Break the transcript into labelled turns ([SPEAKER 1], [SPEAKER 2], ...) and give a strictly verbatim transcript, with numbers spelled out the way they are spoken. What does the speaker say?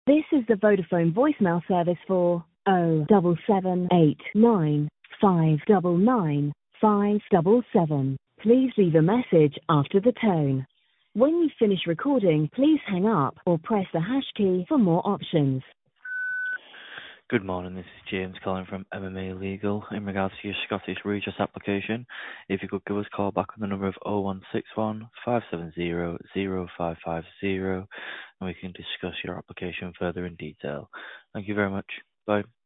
[SPEAKER 1] This is the Vodafone voicemail service for oh seven seven eight nine five nine nine five seven seven. Please leave a message after the tone. When you finish recording, please hang up or press the hash key for more options.
[SPEAKER 2] Good morning, this is James calling from M M A Legal in regards to your Scottish Regis application. If you could give us a call back on the number of oh one six one, five seven zero, zero five five zero and we can discuss your application further in detail. Thank you very much. Bye.